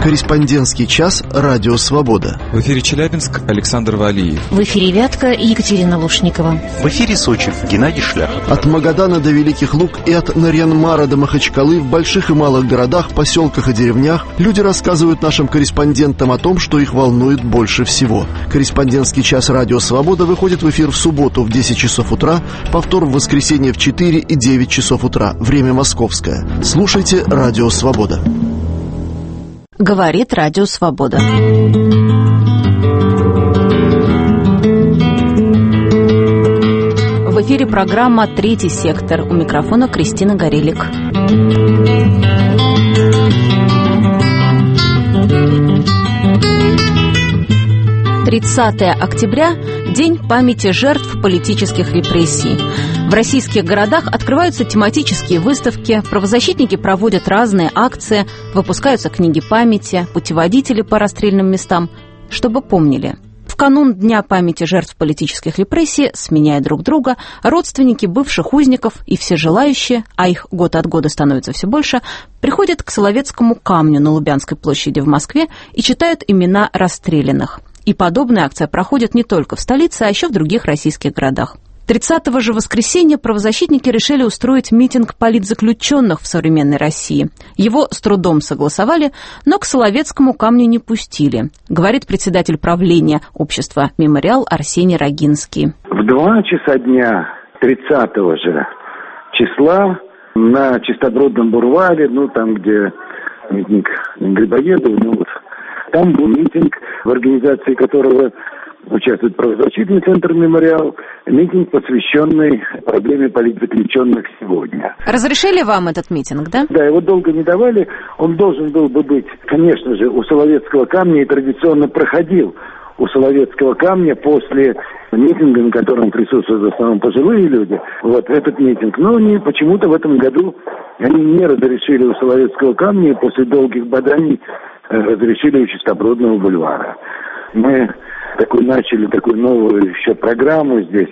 Корреспондентский час «Радио Свобода». В эфире Челябинск, Александр Валиев. В эфире Вятка, Екатерина Лушникова. В эфире Сочи, Геннадий Шляхов. От Магадана до Великих Луг и от Нарьян-Мара до Махачкалы в больших и малых городах, поселках и деревнях люди рассказывают нашим корреспондентам о том, что их волнует больше всего. Корреспондентский час «Радио Свобода» выходит в эфир в субботу в 10 часов утра, повтор в воскресенье в 4 и 9 часов утра, время московское. Слушайте «Радио Свобода». Говорит Радио Свобода. В эфире программа «Третий сектор». У микрофона Кристина Горелик. «30 октября – День памяти жертв политических репрессий. В российских городах открываются тематические выставки, правозащитники проводят разные акции, выпускаются книги памяти, путеводители по расстрельным местам, чтобы помнили. В канун Дня памяти жертв политических репрессий, сменяя друг друга, родственники бывших узников и все желающие, а их год от года становится все больше, приходят к Соловецкому камню на Лубянской площади в Москве и читают имена расстрелянных. И подобная акция проходит не только в столице, а еще в других российских городах. 30-го же воскресенья правозащитники решили устроить митинг политзаключенных в современной России. Его с трудом согласовали, но к Соловецкому камню не пустили, говорит председатель правления общества «Мемориал» Арсений Рогинский. В 2 часа дня 30-го же числа на Чистогородном бульваре, там, где митинг Грибоедова, там был митинг, в организации которого участвует правозащитный центр «Мемориал», митинг, посвященный проблеме политзаключенных сегодня. Разрешили вам этот митинг, да? Да, его долго не давали. Он должен был бы быть, конечно же, у Соловецкого камня и традиционно проходил у Соловецкого камня после митинга, на котором присутствуют в основном пожилые люди. Вот этот митинг. Но почему-то в этом году они не разрешили у Соловецкого камня и после долгих боданий разрешили у Чистогородного бульвара. Мы начали такую новую еще программу здесь.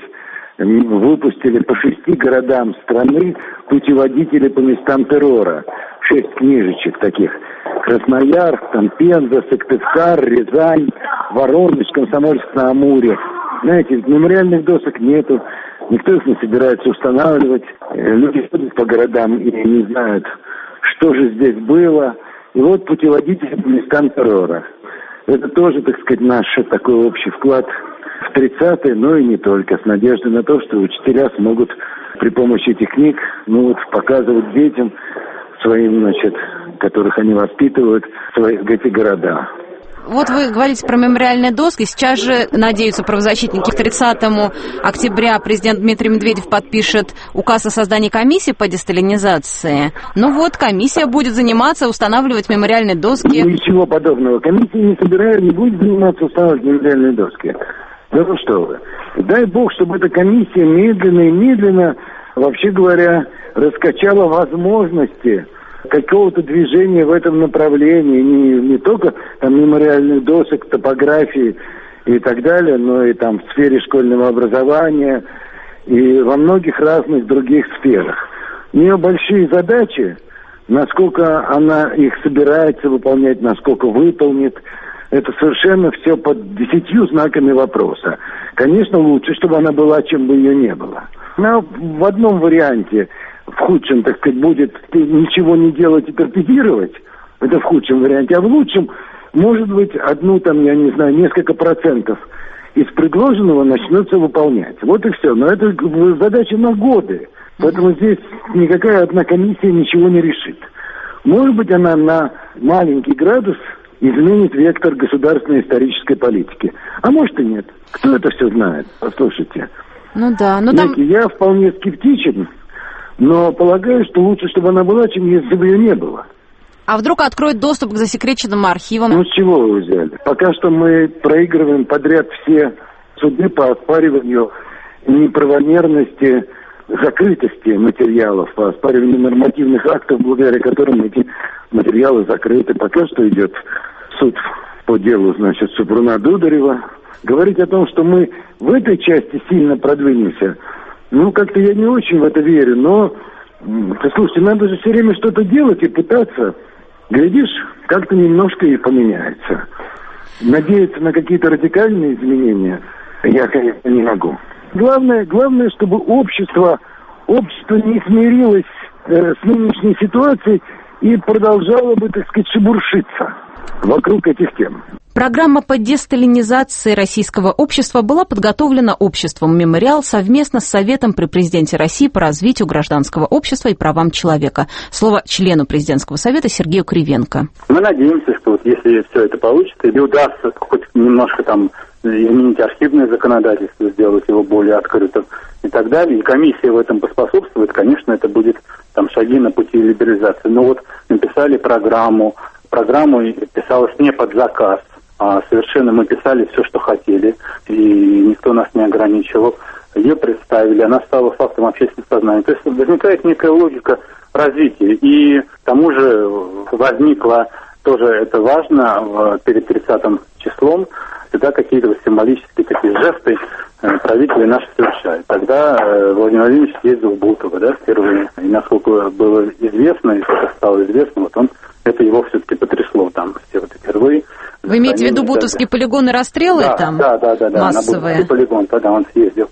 Выпустили по 6 городам страны путеводители по местам террора. 6 книжечек таких. Красноярск, Пенза, Сыктывкар, Рязань, Воронеж, Комсомольск-на-Амуре. Знаете, мемориальных досок нету. Никто их не собирается устанавливать. Люди ходят по городам и не знают, что же здесь было. И вот путеводители по местам террора. Это тоже, наш такой общий вклад в 30-е, но и не только, с надеждой на то, что учителя смогут при помощи этих книг, показывать детям своим, которых они воспитывают, эти города. Вот вы говорите про мемориальные доски. Сейчас же, надеются правозащитники, к 30 октября президент Дмитрий Медведев подпишет указ о создании комиссии по десталинизации. Комиссия будет заниматься, устанавливать мемориальные доски. Ничего подобного. Комиссия не будет заниматься устанавливать мемориальные доски. Да что вы. Дай бог, чтобы эта комиссия медленно и медленно, вообще говоря, раскачала возможности какого-то движения в этом направлении, не только мемориальных досок, топографии и так далее, но и в сфере школьного образования и во многих разных других сферах. У нее большие задачи, насколько она их собирается выполнять, насколько выполнит, это совершенно все под 10 знаками вопроса. Конечно, лучше, чтобы она была, чем бы ее не было. Но в одном варианте, в худшем, будет ничего не делать и торпедировать, это в худшем варианте, а в лучшем, может быть, несколько процентов из предложенного начнутся выполнять. Вот и все. Но это задача на годы. Поэтому здесь никакая одна комиссия ничего не решит. Может быть, она на маленький градус изменит вектор государственной исторической политики. А может и нет. Кто это все знает? Послушайте. Знаете, я вполне скептичен, но полагаю, что лучше, чтобы она была, чем если бы ее не было. А вдруг откроет доступ к засекреченным архивам? С чего вы взяли? Пока что мы проигрываем подряд все суды по оспариванию неправомерности, закрытости материалов, по оспариванию нормативных актов, благодаря которым эти материалы закрыты. Пока что идет суд по делу, Супруна Дударева. Говорить о том, что мы в этой части сильно продвинемся, как-то я не очень в это верю, но, слушайте, надо же все время что-то делать и пытаться Глядишь, как-то немножко и поменяется. Надеяться на какие-то радикальные изменения я, конечно, не могу. Главное, чтобы общество не смирилось с нынешней ситуацией и продолжало бы, так сказать, шебуршиться вокруг этих тем. Программа по десталинизации российского общества была подготовлена обществом «Мемориал» совместно с Советом при президенте России по развитию гражданского общества и правам человека. Слово члену президентского совета Сергею Кривенко. Мы надеемся, что вот если все это получится и удастся хоть немножко там изменить архивное законодательство, сделать его более открытым и так далее, и комиссия в этом поспособствует, конечно, это будет там шаги на пути либерализации. Но вот написали программу писалась не под заказ, а совершенно мы писали все, что хотели, и никто нас не ограничивал. Ее представили, она стала фактом общественного сознания. То есть возникает некая логика развития. И к тому же возникла, тоже это важно, перед 30-м числом, всегда какие-то символические такие жесты правители наши совершают. Тогда Владимир Владимирович ездил в Бутово, впервые. И насколько было известно, и это стало известно, это его все-таки потрясло там впервые. Вы имеете в виду Бутовский полигон и расстрелы там? Да, массовые? На Бутовский полигон, тогда он съездил.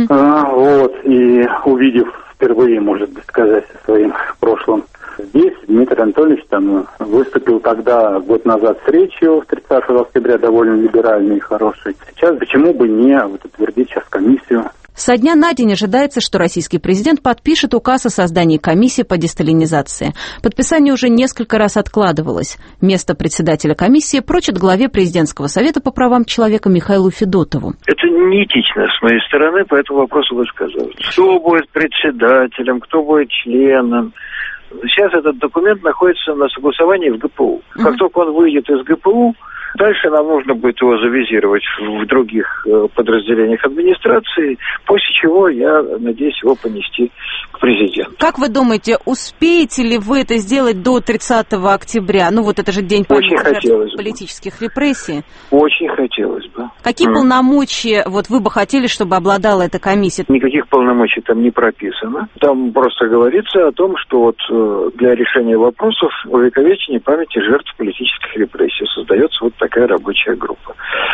И увидев впервые, может быть, сказать, со своим прошлым здесь, Дмитрий Анатольевич там выступил тогда, год назад, с речью 30 октября, довольно либеральной и хорошей. Сейчас почему бы не утвердить сейчас комиссию? Со дня на день ожидается, что российский президент подпишет указ о создании комиссии по десталинизации. Подписание уже несколько раз откладывалось. Место председателя комиссии прочат главе президентского совета по правам человека Михаилу Федотову. Это неэтично с моей стороны по этому вопросу высказываться. Кто будет председателем, кто будет членом. Сейчас этот документ находится на согласовании в ГПУ. Как только он выйдет из ГПУ, дальше нам нужно будет его завизировать в других подразделениях администрации, после чего я надеюсь его понести к президенту. Как вы думаете, успеете ли вы это сделать до 30 октября? Это же день памяти жертв политических репрессий. Очень хотелось бы. Какие полномочия вы бы хотели, чтобы обладала эта комиссия? Никаких полномочий там не прописано. Там просто говорится о том, что для решения вопросов увековечения памяти жертв политических репрессий создается такая рабочая группа.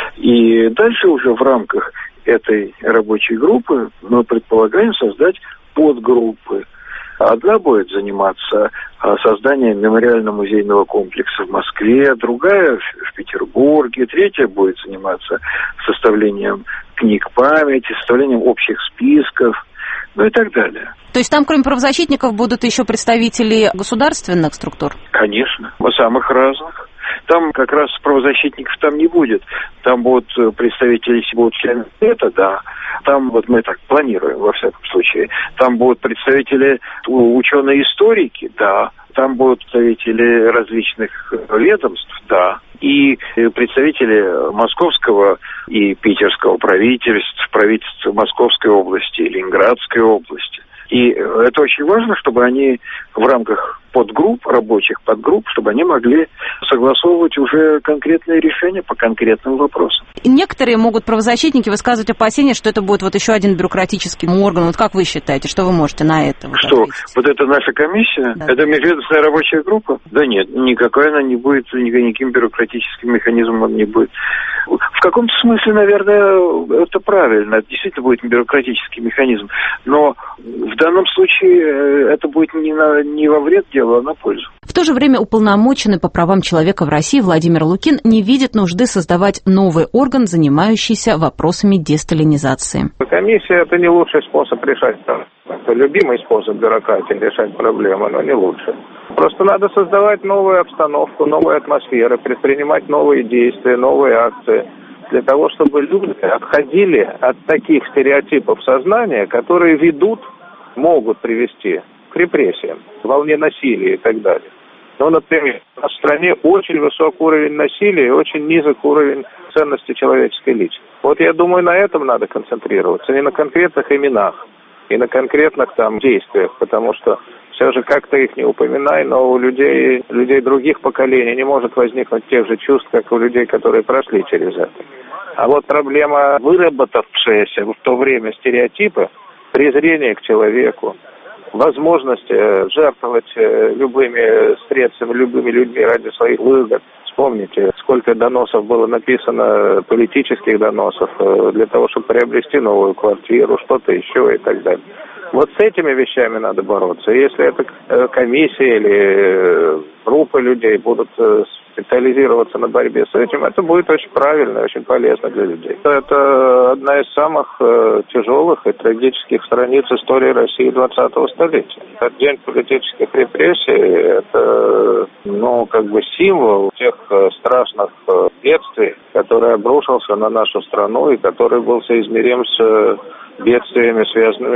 И дальше уже в рамках этой рабочей группы мы предполагаем создать подгруппы. Одна будет заниматься созданием мемориально-музейного комплекса в Москве, другая в Петербурге, третья будет заниматься составлением книг памяти, составлением общих списков, и так далее. То есть там, кроме правозащитников, будут еще представители государственных структур? Конечно, самых разных. Там как раз правозащитников там не будет. Там будут представители, если будут члены совета, да. Там мы так планируем, во всяком случае. Там будут представители, ученые-историки, да. Там будут представители различных ведомств, да. И представители московского и питерского правительств Московской области и Ленинградской области. И это очень важно, чтобы они в рамках рабочих подгрупп, чтобы они могли согласовывать уже конкретные решения по конкретным вопросам. Некоторые правозащитники высказывать опасения, что это будет еще один бюрократический орган. Как вы считаете, что вы можете на это ответить? Это наша комиссия? Да. Это межведомственная рабочая группа? Да нет, никакой она не будет, никаким бюрократическим механизмом не будет. В каком-то смысле, наверное, это правильно. Это действительно будет бюрократический механизм. Но в данном случае это будет не во вред делу, а на пользу. В то же время уполномоченный по правам человека в России Владимир Лукин не видит нужды создавать новый орган, занимающийся вопросами десталинизации. Комиссия – это не лучший способ решать проблемы. Это любимый способ бюрократии решать проблемы, но не лучший. Просто надо создавать новую обстановку, новую атмосферу, предпринимать новые действия, новые акции, для того, чтобы люди отходили от таких стереотипов сознания, которые могут привести к репрессиям, волне насилия и так далее. Например, у нас в стране очень высокий уровень насилия и очень низок уровень ценности человеческой личности. Я думаю, на этом надо концентрироваться, не на конкретных именах и на конкретных действиях, потому что все же как-то их не упоминай, но у людей других поколений не может возникнуть тех же чувств, как у людей, которые прошли через это. А проблема, выработавшаяся в то время стереотипы, презрение к человеку, возможность жертвовать любыми средствами, любыми людьми ради своих выгод. Вспомните, сколько доносов было написано, политических доносов, для того, чтобы приобрести новую квартиру, что-то еще и так далее. Вот с этими вещами надо бороться. Если эта комиссия или группа людей будут специализироваться на борьбе с этим, это будет очень правильно и очень полезно для людей. Это одна из самых тяжелых и трагических страниц истории России 20-го столетия. Этот день политических репрессий – это, символ тех страшных бедствий, который обрушился на нашу страну и который был соизмерим с бедствиями, связанными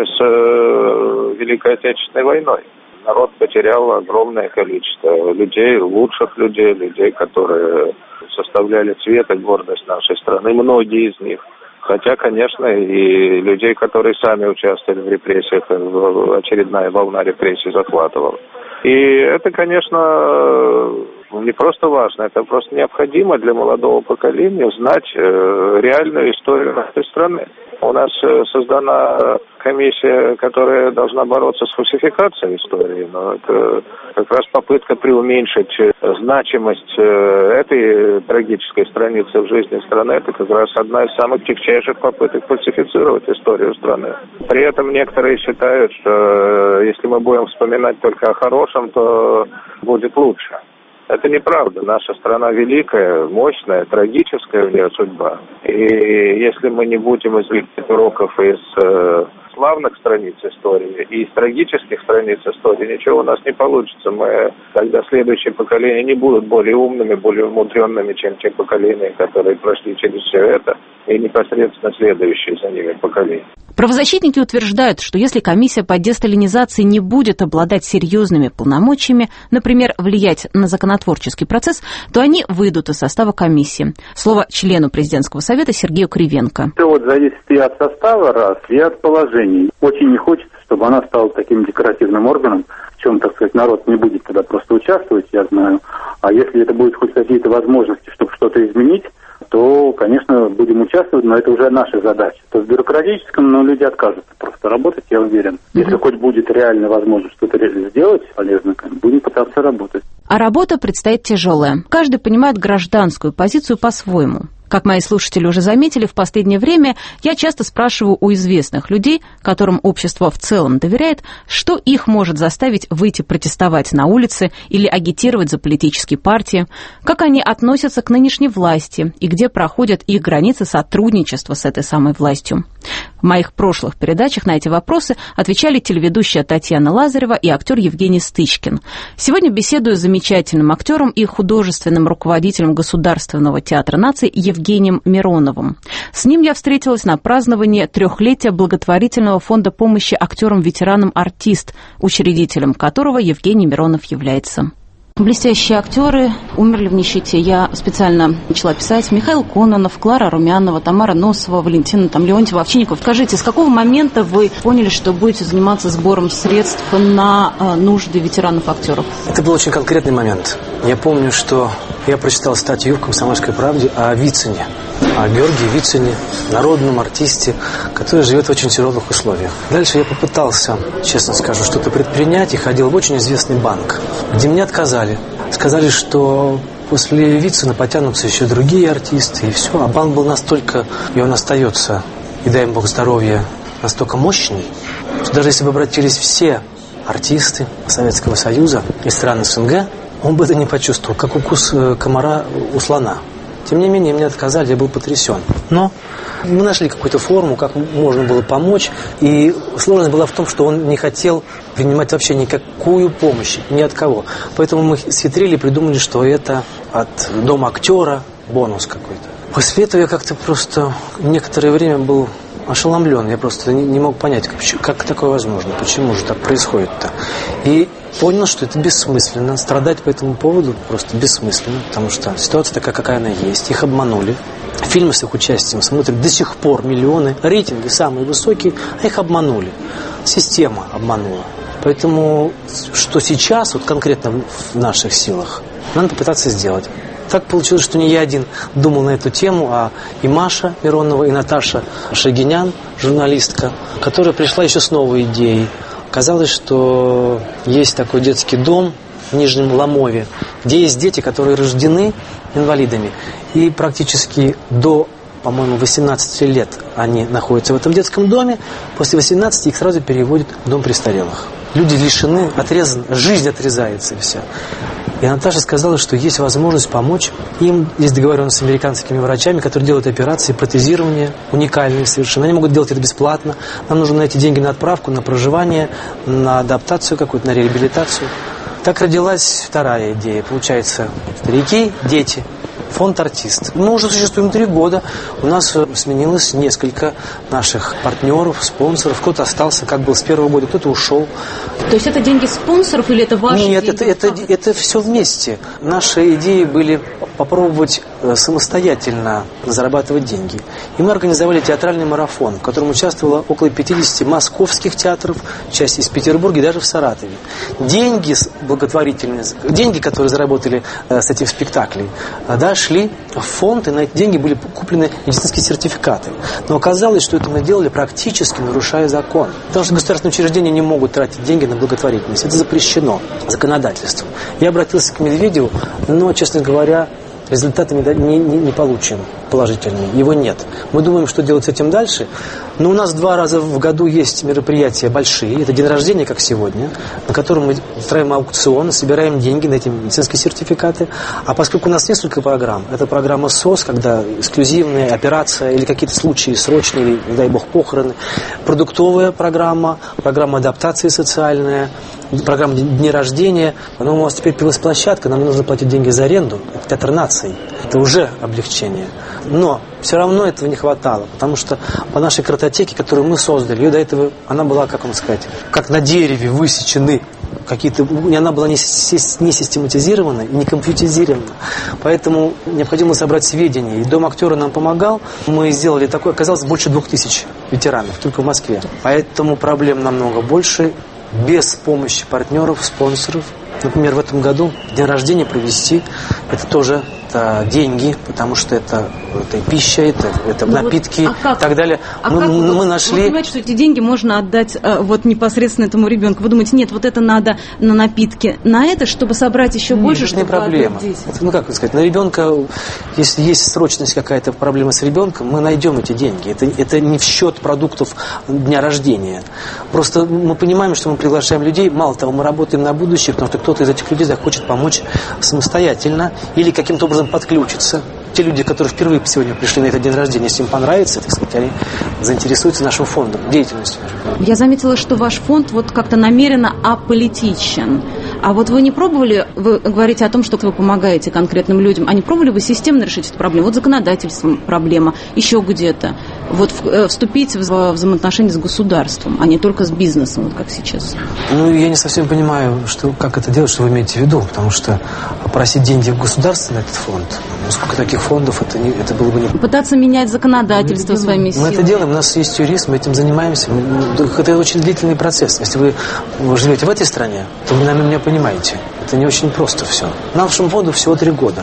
с Великой Отечественной войной. Народ потерял огромное количество людей, лучших людей, людей, которые составляли цвет и гордость нашей страны, многие из них. Хотя, конечно, и людей, которые сами участвовали в репрессиях, очередная волна репрессий захватывала. И это, конечно, не просто важно, это просто необходимо для молодого поколения знать реальную историю нашей страны. У нас создана комиссия, которая должна бороться с фальсификацией истории, но это как раз попытка преуменьшить значимость этой трагической страницы в жизни страны. Это как раз одна из самых тягчайших попыток фальсифицировать историю страны. При этом некоторые считают, что если мы будем вспоминать только о хорошем, то будет лучше. Это неправда. Наша страна великая, мощная, трагическая у нее судьба. И если мы не будем извлекать уроков из славных страниц истории и из трагических страниц истории, ничего у нас не получится. Тогда следующие поколения не будут более умными, более умудренными, чем те поколения, которые прошли через все это, и непосредственно следующие за ними поколения. Правозащитники утверждают, что если комиссия по десталинизации не будет обладать серьезными полномочиями, например, влиять на законотворческий процесс, то они выйдут из состава комиссии. Слово члену президентского совета Сергею Кривенко. Все зависит и от состава, раз, и от положений. Очень не хочется, чтобы она стала таким декоративным органом, в чем, так сказать, народ не будет тогда просто участвовать, я знаю. А если это будет хоть какие-то возможности, чтобы что-то изменить, то, конечно, будем участвовать, но это уже наша задача. То в бюрократическом, люди откажутся просто работать, я уверен. Если хоть будет реально возможность что-то сделать полезно, будем пытаться работать. А работа предстоит тяжелая. Каждый понимает гражданскую позицию по-своему. Как мои слушатели уже заметили, в последнее время я часто спрашиваю у известных людей, которым общество в целом доверяет, что их может заставить выйти протестовать на улице или агитировать за политические партии, как они относятся к нынешней власти и где проходят их границы сотрудничества с этой самой властью. В моих прошлых передачах на эти вопросы отвечали телеведущая Татьяна Лазарева и актер Евгений Стычкин. Сегодня беседую с замечательным актером и художественным руководителем Государственного театра наций Евгением Мироновым. С ним я встретилась на праздновании 3-летия благотворительного фонда помощи актерам-ветеранам «Артист», учредителем которого Евгений Миронов является. Блестящие актеры умерли в нищете. Я специально начала писать: Михаил Кононов, Клара Румянова, Тамара Носова, Валентина Леонтьева, Овчинников. Скажите, с какого момента вы поняли, что будете заниматься сбором средств на нужды ветеранов-актеров? Это был очень конкретный момент. Я помню, что я прочитал статью в «Комсомольской правде» о Вицине, о Георгии Вицине, народном артисте, который живет в очень тяжелых условиях. Дальше я попытался, честно скажу, что-то предпринять и ходил в очень известный банк, где мне отказали. Сказали, что после Вицина потянутся еще другие артисты, и все. А банк был настолько, и он остается, и дай им Бог здоровья, настолько мощный, что даже если бы обратились все артисты Советского Союза и стран СНГ, он бы это не почувствовал, как укус комара у слона. Тем не менее, мне отказали, я был потрясен. Но мы нашли какую-то форму, как можно было помочь. И сложность была в том, что он не хотел принимать вообще никакую помощь, ни от кого. Поэтому мы схитрили и придумали, что это от дома актера бонус какой-то. После этого я как-то просто некоторое время был ошеломлен. Я просто не мог понять, как такое возможно, почему же так происходит-то. И понял, что это бессмысленно. Страдать по этому поводу просто бессмысленно, потому что ситуация такая, какая она есть. Их обманули. Фильмы с их участием смотрят до сих пор миллионы. Рейтинги самые высокие, а их обманули. Система обманула. Поэтому, что сейчас, вот конкретно в наших силах, надо попытаться сделать. Так получилось, что не я один думал на эту тему, а и Маша Миронова, и Наташа Шагинян, журналистка, которая пришла еще с новой идеей. Оказалось, что есть такой детский дом в Нижнем Ломове, где есть дети, которые рождены инвалидами. И практически до, по-моему, 18 лет они находятся в этом детском доме. После 18 их сразу переводят в дом престарелых. Люди лишены, отрезаны, жизнь отрезается и все. И Наташа сказала, что есть возможность помочь им. Есть договоренность с американскими врачами, которые делают операции протезирования, уникальные совершенно. Они могут делать это бесплатно. Нам нужно найти деньги на отправку, на проживание, на адаптацию какую-то, на реабилитацию. Так родилась вторая идея. Получается, старики, дети. Фонд «Артист». Мы уже существуем 3 года. У нас сменилось несколько наших партнеров, спонсоров. Кто-то остался, как был с первого года, кто-то ушел. То есть это деньги спонсоров или это ваши деньги? Нет, это все вместе. Наши идеи были попробовать самостоятельно зарабатывать деньги. И мы организовали театральный марафон, в котором участвовало около 50 московских театров, часть из Петербурга и даже в Саратове. Деньги благотворительные, деньги, которые заработали с этих спектаклей, шли в фонд, и на эти деньги были куплены медицинские сертификаты. Но оказалось, что это мы делали практически нарушая закон. Потому что государственные учреждения не могут тратить деньги на благотворительность. Это запрещено законодательством. Я обратился к Медведеву, но, честно говоря, результаты не получены положительные. Его нет. Мы думаем, что делать с этим дальше. Но у нас 2 раза в году есть мероприятия большие. Это день рождения, как сегодня, на котором мы устраиваем аукцион, собираем деньги на эти медицинские сертификаты. А поскольку у нас несколько программ, это программа СОС, когда эксклюзивная операция или какие-то случаи срочные, или, не дай бог, похороны. Продуктовая программа, программа адаптации социальная, программа дней рождения. Но у нас теперь появилась площадка, нам не нужно платить деньги за аренду. Это театр нации. Это уже облегчение. Но все равно этого не хватало, потому что по нашей картотеке, которую мы создали, ее до этого, она была, как вам сказать, как на дереве высечены какие-то, она была не систематизирована и не компьютеризирована. Поэтому необходимо собрать сведения. И Дом актера нам помогал. Мы сделали такое, оказалось, больше 2000 ветеранов только в Москве. Поэтому проблем намного больше. Без помощи партнеров, спонсоров. Например, в этом году день рождения провести, это тоже деньги, потому что это пища, это напитки и так далее. Мы нашли... Вы понимаете, что эти деньги можно отдать непосредственно этому ребенку. Вы думаете, нет, вот это надо на напитки, на это, чтобы собрать еще больше, это чтобы не проблема. Как сказать, на ребенка, если есть срочность какая-то проблема с ребенком, мы найдем эти деньги. Это не в счет продуктов дня рождения. Просто мы понимаем, что мы приглашаем людей, мало того, мы работаем на будущее, потому что кто-то из этих людей захочет помочь самостоятельно или каким-то образом подключиться. Те люди, которые впервые сегодня пришли на этот день рождения, если им понравится, так сказать, они заинтересуются нашим фондом, деятельностью нашего фонда. Я заметила, что ваш фонд как-то намеренно аполитичен. А вот вы не пробовали, вы говорите о том, что вы помогаете конкретным людям, а не пробовали вы системно решить эту проблему? Вот законодательством проблема, еще где-то. Вот вступить в взаимоотношения с государством, а не только с бизнесом, вот как сейчас. Я не совсем понимаю, как это делать, что вы имеете в виду, потому что просить деньги в государство на этот фонд, сколько таких фондов, это было бы не... Пытаться менять законодательство своими силами. Мы это делаем, у нас есть юрист, мы этим занимаемся. Это очень длительный процесс. Если вы живете в этой стране, то вы, наверное, меня понимаете. Это не очень просто все. Нашему фонду всего 3 года.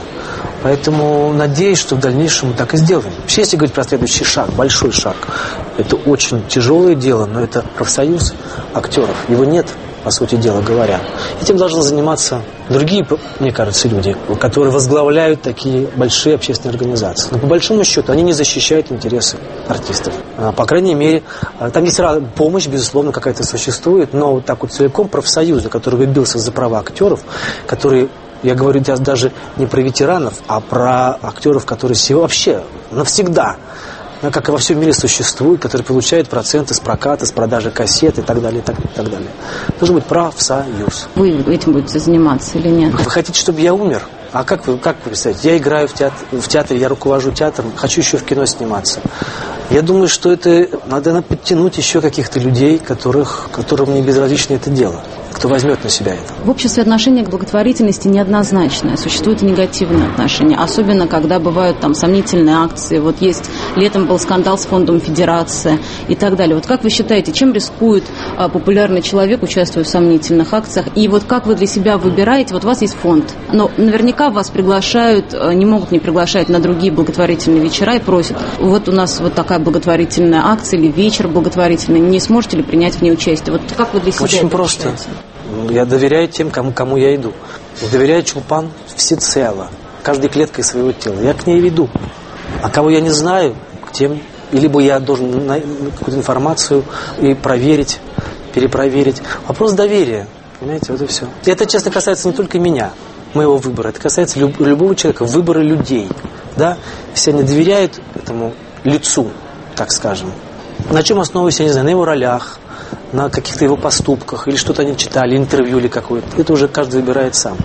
Поэтому надеюсь, что в дальнейшем мы так и сделаем. Вообще, если говорить про следующий шаг, большой шаг, это очень тяжелое дело, но это профсоюз актеров. Его нет, по сути дела говоря. Этим должны заниматься другие, мне кажется, люди, которые возглавляют такие большие общественные организации. Но по большому счету они не защищают интересы артистов. По крайней мере, там есть помощь, безусловно, какая-то существует, но вот так вот целиком профсоюза, который выбился за права актеров, которые... Я говорю даже не про ветеранов, а про актеров, которые вообще навсегда, как и во всем мире существуют, которые получают проценты с проката, с продажи кассет и так далее, и так далее. Должен быть профсоюз. Вы этим будете заниматься или нет? Вы хотите, чтобы я умер? А как вы представляете? Я играю в театре, я руковожу театром, хочу еще в кино сниматься. Я думаю, что надо подтянуть еще каких-то людей, которым не безразлично это дело. кто возьмет на себя это. В обществе отношение к благотворительности неоднозначное. Существует и негативное отношение. Особенно, когда бывают там сомнительные акции. Вот есть, летом был скандал с фондом Федерация и так далее. Вот как вы считаете, чем рискует популярный человек, участвуя в сомнительных акциях? И вот как вы для себя выбираете? Вот у вас есть фонд, но наверняка вас приглашают, не могут не приглашать на другие благотворительные вечера и просят: вот у нас вот такая благотворительная акция или вечер благотворительный, не сможете ли принять в ней участие? Вот как вы для себя Очень просто. Я доверяю тем, кому я иду. Доверяю Чулпан всецело, каждой клеткой своего тела. Я к ней веду. А кого я не знаю, к тем, либо я должен какую-то информацию и проверить, перепроверить. Вопрос доверия. Понимаете, вот и все. И это, честно, касается не только меня, моего выбора. Это касается любого человека, выбора людей. Да? Все они доверяют этому лицу, так скажем. На чем основываясь, я не знаю, на его ролях, на каких-то его поступках, или что-то они читали, интервью или какое-то. Это уже каждый выбирает сам.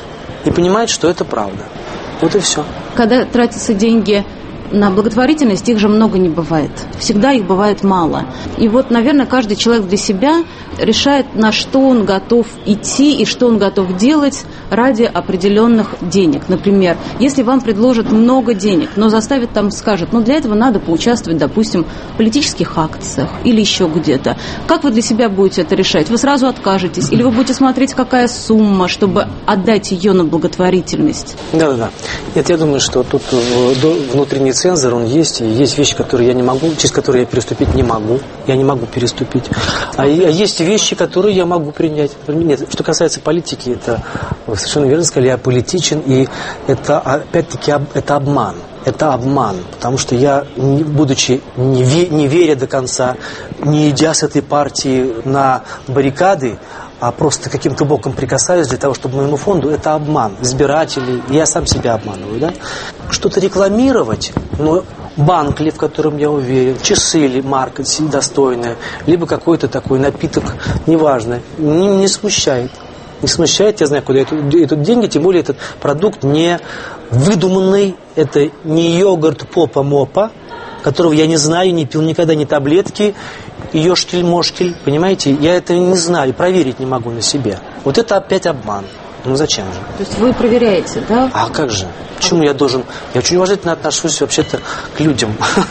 И понимает, что это правда. Вот и все. Когда тратятся деньги на благотворительность, их же много не бывает. Всегда их бывает мало. И вот, наверное, каждый человек для себя решает, на что он готов идти и что он готов делать ради определенных денег. Например, если вам предложат много денег, но заставят там, скажут, для этого надо поучаствовать, допустим, в политических акциях или еще где-то. Как вы для себя будете это решать? Вы сразу откажетесь? Или вы будете смотреть, какая сумма, чтобы отдать ее на благотворительность? Да. Нет, я думаю, что тут внутренний цензор, он есть. И есть вещи, которые я не могу, через которые я переступить не могу. Я не могу переступить. А есть вещи, которые я могу принять. Нет, что касается политики, это, вы совершенно верно сказали, я политичен, и это, опять-таки, это обман. Это обман, потому что я, будучи не веря до конца, не идя с этой партии на баррикады, а просто каким-то боком прикасаюсь для того, чтобы моему фонду, это обман избирателей, я сам себя обманываю, да? Что-то рекламировать, но банк ли, в котором я уверен, часы ли, марка достойная, либо какой-то такой напиток, неважно, не смущает. Не смущает, я знаю, куда идут деньги, тем более этот продукт не выдуманный, это не йогурт Попа-Мопа, которого я не знаю, не пил никогда, ни таблетки, ёшкель-мошкель, понимаете? Я это не знаю и проверить не могу на себе. Вот это опять обман. Зачем же? То есть вы проверяете, да? А как же? Почему я должен? Я очень уважительно отношусь вообще-то к людям.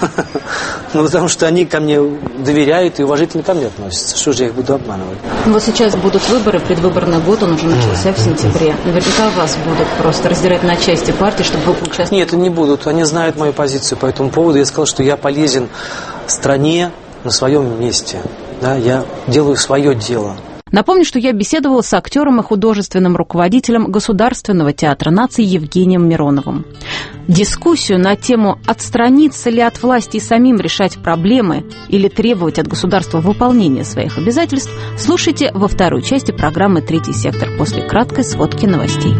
Потому что они ко мне доверяют и уважительно ко мне относятся. Что же я их буду обманывать? Вот сейчас будут выборы, предвыборный год, он уже начался в сентябре. Наверняка вас будут просто раздирать на части партии, чтобы вы участвовали. Нет, не будут. Они знают мою позицию по этому поводу. Я сказал, что я полезен стране на своем месте. Да? Я делаю свое дело. Напомню, что я беседовала с актером и художественным руководителем Государственного театра наций Евгением Мироновым. Дискуссию на тему «Отстраниться ли от власти и самим решать проблемы или требовать от государства выполнения своих обязательств» слушайте во второй части программы «Третий сектор» после краткой сводки новостей.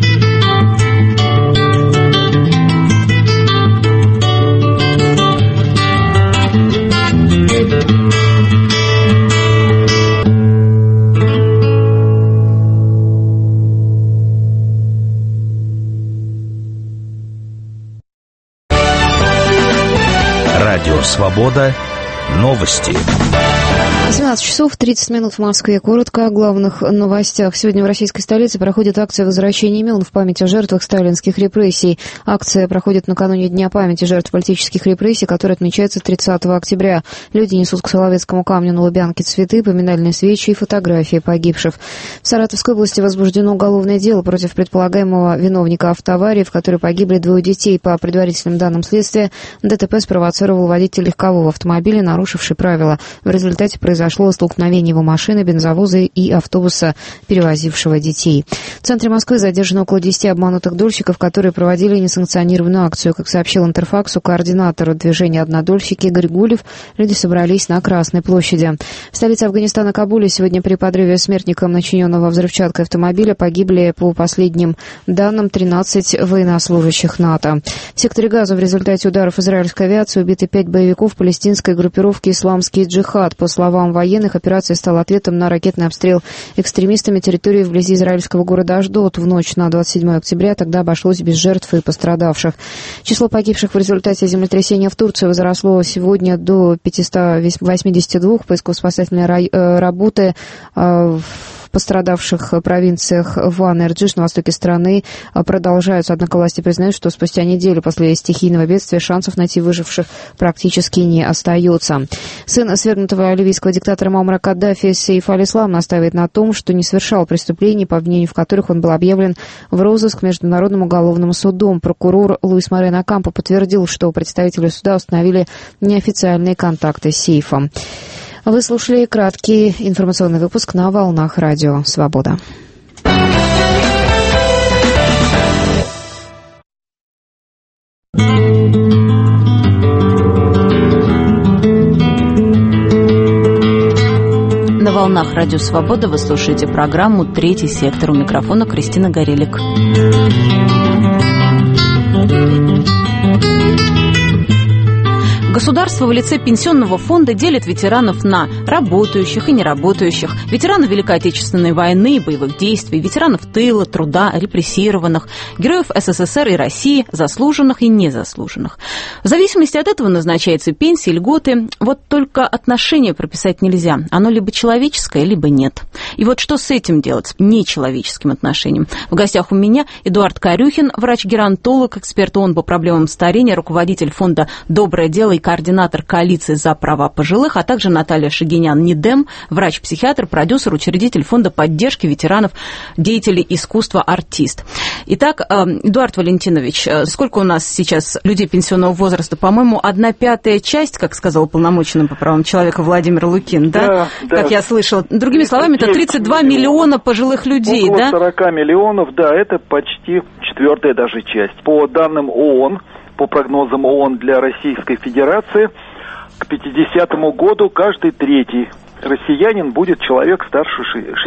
Радио «Свобода». Новости. 17 часов 30 минут в Москве. Коротко о главных новостях. Сегодня в российской столице проходит акция возвращения имен в память о жертвах сталинских репрессий. Акция проходит накануне Дня памяти жертв политических репрессий, который отмечается 30 октября. Люди несут к Соловецкому камню на Лубянке цветы, поминальные свечи и фотографии погибших. В Саратовской области возбуждено уголовное дело против предполагаемого виновника автоаварии, в которой погибли 2 детей. По предварительным данным следствия, ДТП спровоцировал водитель легкового автомобиля, нарушивший правила. В результате произошло столкновение его машины, бензовоза и автобуса, перевозившего детей. В центре Москвы задержано около 10 обманутых дольщиков, которые проводили несанкционированную акцию. Как сообщил Интерфаксу координатор движения «Однодольщики» Игорь Гулев, люди собрались на Красной площади. В столице Афганистана Кабуле сегодня при подрыве смертником начиненного взрывчаткой автомобиля погибли, по последним данным, 13 военнослужащих НАТО. В секторе Газа в результате ударов израильской авиации убиты 5 боевиков палестинской группировки «Исламский джихад». По словам военных, операция стала ответом на ракетный обстрел экстремистами территории вблизи израильского города Ашдод в ночь на 27 октября. Тогда обошлось без жертв и пострадавших. Число погибших в результате землетрясения в Турции возросло сегодня до 582. Поисково-спасательные работы В пострадавших провинциях Ван и Эрджиш на востоке страны продолжаются, однако власти признают, что спустя неделю после стихийного бедствия шансов найти выживших практически не остается. Сын свергнутого ливийского диктатора Муаммара Каддафи Сейф аль-Ислам настаивает на том, что не совершал преступлений, по обвинению в которых он был объявлен в розыск Международным уголовным судом. Прокурор Луис Морено Кампо подтвердил, что представители суда установили неофициальные контакты с Сейфом. Вы слушали краткий информационный выпуск на волнах Радио Свобода. На волнах Радио Свобода вы слушаете программу «Третий сектор». У микрофона Кристина Горелик. Государство в лице пенсионного фонда делит ветеранов на работающих и неработающих, ветеранов Великой Отечественной войны и боевых действий, ветеранов тыла, труда, репрессированных, героев СССР и России, заслуженных и незаслуженных. В зависимости от этого назначаются пенсии, льготы. Вот только отношения прописать нельзя. Оно либо человеческое, либо нет. И вот что с этим делать, с нечеловеческим отношением? В гостях у меня Эдуард Корюхин, врач-геронтолог, эксперт ООН по проблемам старения, руководитель фонда «Доброе дело» и координатор коалиции за права пожилых, а также Наталья Шагинян-Недем, врач-психиатр, продюсер, учредитель фонда поддержки ветеранов, деятелей искусства, артист. Итак, Эдуард Валентинович, сколько у нас сейчас людей пенсионного возраста? По-моему, 1/5 часть, как сказал уполномоченный по правам человека Владимир Лукин, да? Как я слышала. Другими словами, это 32 миллиона пожилых людей, около да? 40 миллионов, да, это почти четвертая даже часть. По данным ООН, по прогнозам ООН для Российской Федерации, к 50-му году каждый третий россиянин будет человек старше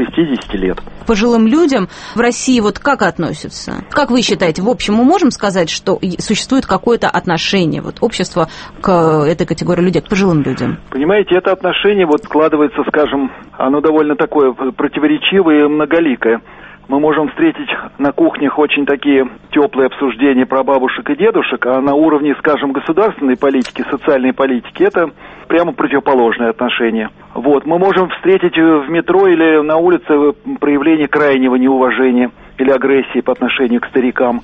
60 лет. К пожилым людям в России вот как относятся? Как вы считаете, в общем, мы можем сказать, что существует какое-то отношение вот, общества к этой категории людей, к пожилым людям? Понимаете, это отношение вот складывается, скажем, оно довольно такое противоречивое и многоликое. Мы можем встретить на кухнях очень такие теплые обсуждения про бабушек и дедушек, а на уровне, скажем, государственной политики, социальной политики, это прямо противоположное отношение. Вот. Мы можем встретить в метро или на улице проявление крайнего неуважения или агрессии по отношению к старикам.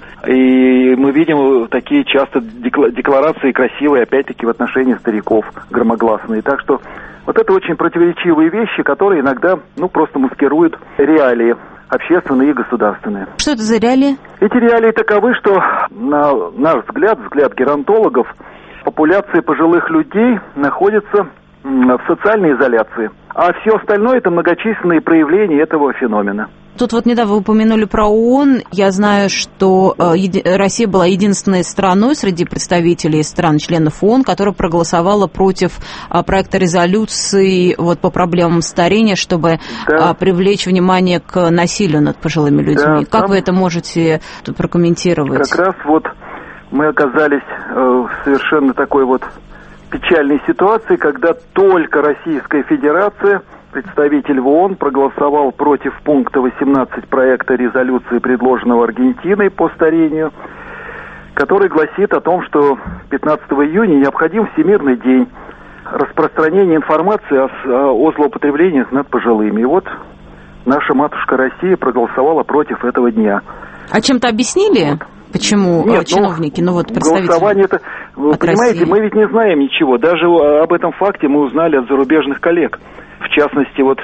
И мы видим такие часто декларации красивые, опять-таки, в отношении стариков, громогласные. Так что вот это очень противоречивые вещи, которые иногда, просто маскируют реалии общественные и государственные. Что это за реалии? Эти реалии таковы, что, на наш взгляд геронтологов, популяция пожилых людей находится в социальной изоляции, а все остальное – это многочисленные проявления этого феномена. Тут вот недавно вы упомянули про ООН. Я знаю, что Россия была единственной страной среди представителей стран-членов ООН, которая проголосовала против проекта резолюции вот, по проблемам старения, чтобы привлечь внимание к насилию над пожилыми людьми. Как вы это можете прокомментировать? Как раз вот мы оказались в совершенно такой вот печальной ситуации, когда только Российская Федерация, представитель в ООН, проголосовал против пункта 18 проекта резолюции, предложенного Аргентиной по старению, который гласит о том, что 15 июня необходим Всемирный день распространения информации о злоупотреблениях над пожилыми. И вот наша матушка Россия проголосовала против этого дня. А чем-то объяснили? Вот. Почему чиновники, представители голосование это, вы понимаете, России. Мы ведь не знаем ничего. Даже об этом факте мы узнали от зарубежных коллег. В частности, вот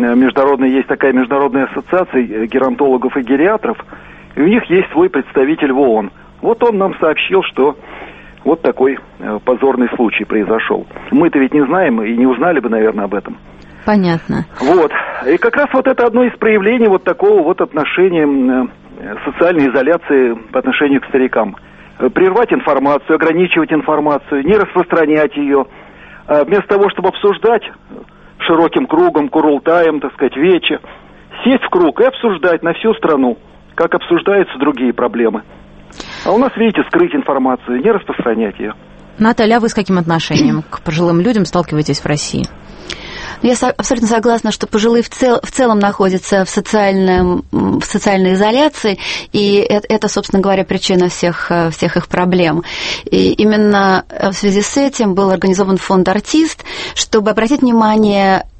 есть такая международная ассоциация геронтологов и гериатров, и у них есть свой представитель в ООН. Вот он нам сообщил, что вот такой позорный случай произошел. Мы-то ведь не знаем и не узнали бы, наверное, об этом. Понятно. Вот. И как раз вот это одно из проявлений вот такого вот отношения социальной изоляции по отношению к старикам. Прервать информацию, ограничивать информацию, не распространять ее. Вместо того, чтобы обсуждать широким кругом, курултаем, так сказать, вече, сесть в круг и обсуждать на всю страну, как обсуждаются другие проблемы. А у нас, видите, скрыть информацию, не распространять ее. Наталья, а вы с каким отношением к пожилым людям сталкиваетесь в России? Я абсолютно согласна, что пожилые в целом находятся в социальной изоляции, и это, собственно говоря, причина всех их проблем. И именно в связи с этим был организован фонд «Артист», чтобы обратить внимание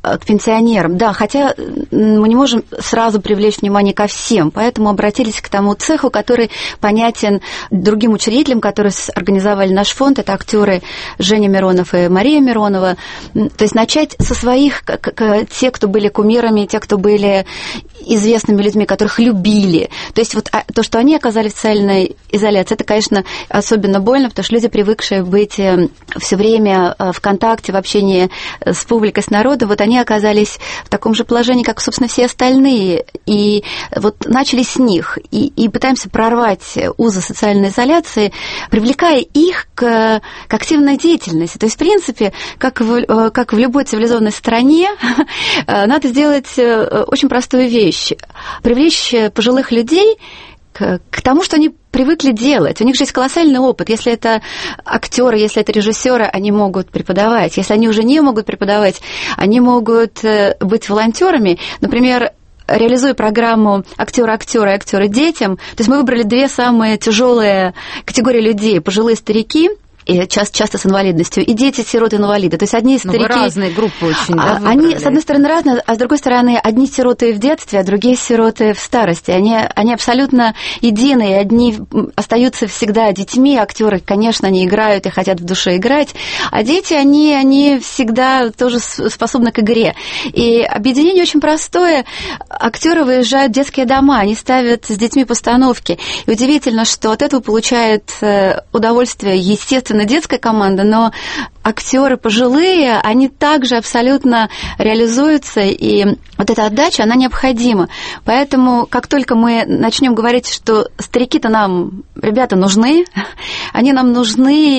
к пенсионерам. Да, хотя мы не можем сразу привлечь внимание ко всем, поэтому обратились к тому цеху, который понятен другим учредителям, которые организовали наш фонд. Это актеры Женя Миронов и Мария Миронова. То есть начать со своих, те, кто были кумирами, те, кто были известными людьми, которых любили. То есть вот то, что они оказались в социальной изоляции, это, конечно, особенно больно, потому что люди, привыкшие быть все время в контакте, в общении с публикой, с народом, вот они оказались в таком же положении, как, собственно, все остальные. И вот начали с них. И пытаемся прорвать узы социальной изоляции, привлекая их к активной деятельности. То есть, в принципе, как в любой цивилизованной стране, надо сделать очень простую вещь. Привлечь пожилых людей к тому, что они привыкли делать. У них же есть колоссальный опыт. Если это актеры, если это режиссеры, они могут преподавать. Если они уже не могут преподавать, они могут быть волонтерами. Например, реализуя программу «Актеры детям», то есть мы выбрали две самые тяжелые категории людей: пожилые старики, и часто с инвалидностью, и дети-сироты-инвалиды. То есть одни старики... разные группы очень, да, они, с одной стороны, разные, а с другой стороны, одни сироты в детстве, а другие сироты в старости. Они абсолютно единые, одни остаются всегда детьми, актеры, конечно, они играют и хотят в душе играть, а дети, они всегда тоже способны к игре. И объединение очень простое. Актеры выезжают в детские дома, они ставят с детьми постановки. И удивительно, что от этого получает удовольствие, естественно, детская команда, но актеры пожилые, они также абсолютно реализуются, и вот эта отдача, она необходима. Поэтому, как только мы начнем говорить, что старики-то нам, ребята, нужны, они нам нужны,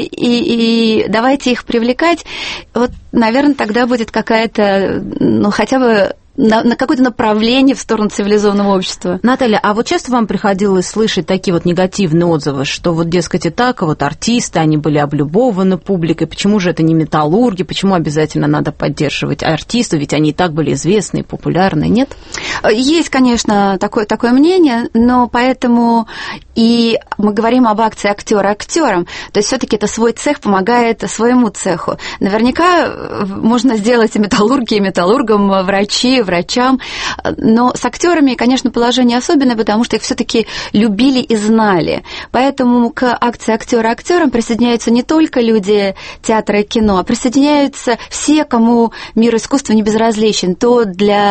и давайте их привлекать, вот, наверное, тогда будет какая-то, хотя бы на какое-то направление в сторону цивилизованного общества. Наталья, а вот часто вам приходилось слышать такие вот негативные отзывы, что вот, дескать, и так, вот артисты, они были облюбованы публикой, почему же это не металлурги, почему обязательно надо поддерживать артистов, ведь они и так были известны, популярны, нет? Есть, конечно, такое мнение, но поэтому и мы говорим об акции «Актеры актерам», то есть все-таки это свой цех помогает своему цеху. Наверняка можно сделать и металлурги, и металлургам, врачам, но с актерами, конечно, положение особенное, потому что их все-таки любили и знали. Поэтому к акции «Актеры актерам» присоединяются не только люди театра и кино, а присоединяются все, кому мир искусства не безразличен. То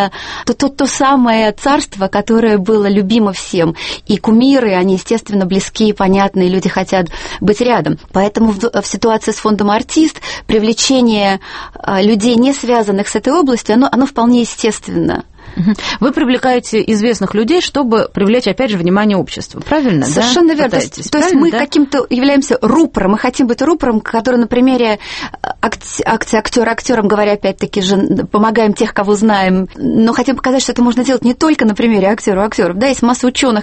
самое царство, которое было любимо всем. И кумиры, они, естественно, близкие, понятные, люди хотят быть рядом. Поэтому в ситуации с фондом «Артист» привлечение людей, не связанных с этой областью, оно вполне естественно. Вы привлекаете известных людей, чтобы привлечь, опять же, внимание общества, правильно? Совершенно верно. То есть мы каким-то являемся рупором, мы хотим быть рупором, который на примере акции «Актеры актерам», говоря опять-таки же, помогаем тех, кого знаем, но хотим показать, что это можно делать не только на примере актеров. Да, есть масса ученых,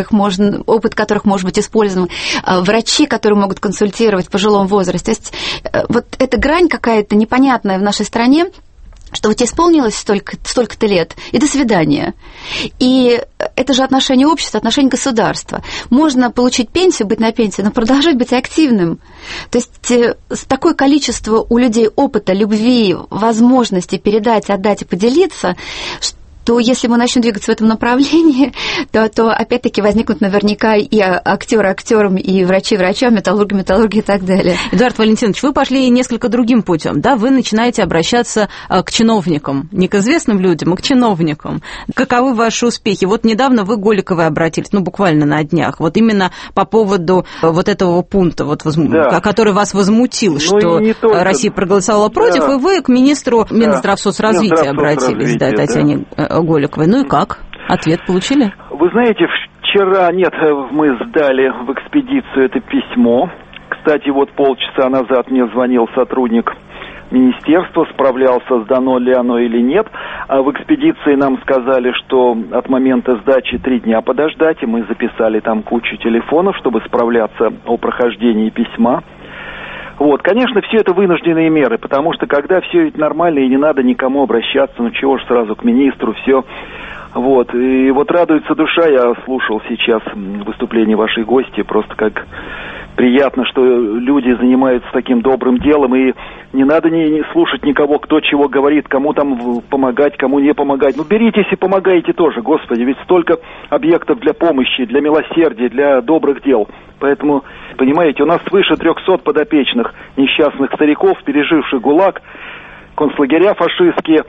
опыт которых может быть использован, врачи, которые могут консультировать в пожилом возрасте. То есть вот эта грань какая-то непонятная в нашей стране, что вот тебе исполнилось столько-то лет, и до свидания. И это же отношение общества, отношение государства. Можно получить пенсию, быть на пенсии, но продолжать быть активным. То есть такое количество у людей опыта, любви, возможностей передать, отдать и поделиться, то если мы начнем двигаться в этом направлении, то опять-таки возникнут наверняка и актеры актерам, и врачи врачам, металлурги и так далее. Эдуард Валентинович, вы пошли несколько другим путем, да? Вы начинаете обращаться к чиновникам, не к известным людям, а к чиновникам. Каковы ваши успехи? Вот недавно вы к Голиковой обратились, буквально на днях, вот именно по поводу вот этого пункта, который вас возмутил, что Россия проголосовала против, и вы к министру Минздравсоцразвития обратились, Татьяне Голиковой. Ну и как? Ответ получили? Вы знаете, вчера, мы сдали в экспедицию это письмо. Кстати, вот полчаса назад мне звонил сотрудник министерства, справлялся, сдано ли оно или нет. А в экспедиции нам сказали, что от момента сдачи 3 дня подождать, и мы записали там кучу телефонов, чтобы справляться о прохождении письма. Вот, конечно, все это вынужденные меры, потому что когда все ведь нормально и не надо никому обращаться, чего ж сразу к министру, все. Вот, и вот радуется душа, я слушал сейчас выступление вашей гости, просто как приятно, что люди занимаются таким добрым делом, и не надо не слушать никого, кто чего говорит, кому там помогать, кому не помогать. Ну, беритесь и помогайте тоже, Господи, ведь столько объектов для помощи, для милосердия, для добрых дел. Поэтому, понимаете, у нас свыше 300 подопечных несчастных стариков, переживших ГУЛАГ, концлагеря фашистские.